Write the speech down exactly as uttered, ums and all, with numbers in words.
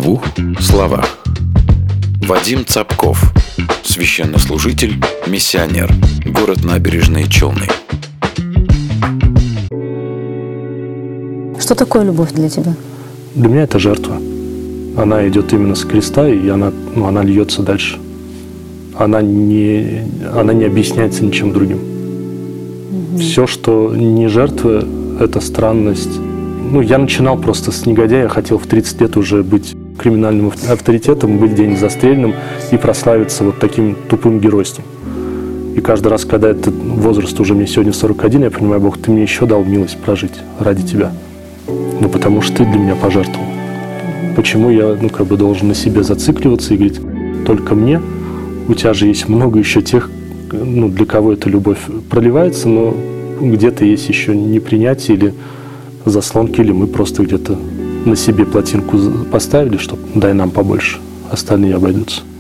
двух словах. Вадим Цапков, священнослужитель, миссионер, город Набережные Челны. Что такое любовь для тебя? Для меня это жертва. Она идет именно с креста, и она, ну, она льется дальше. Она не, она не объясняется ничем другим. Угу. Все, что не жертва, это странность. Ну, я начинал просто с негодяя, я хотел в тридцать лет уже быть криминальным авторитетом, быть где-нибудь застреленным и прославиться вот таким тупым геройством. И каждый раз, когда этот возраст уже мне сегодня сорок один, я понимаю, Бог, ты мне еще дал милость прожить ради тебя. Ну, потому что ты для меня пожертвовал. Почему я, ну, как бы должен на себе зацикливаться и говорить, только мне? У тебя же есть много еще тех, ну, для кого эта любовь проливается, но где-то есть еще непринятие или заслонки, или мы просто где-то на себе плотинку поставили, чтобы дай нам побольше, остальные обойдутся.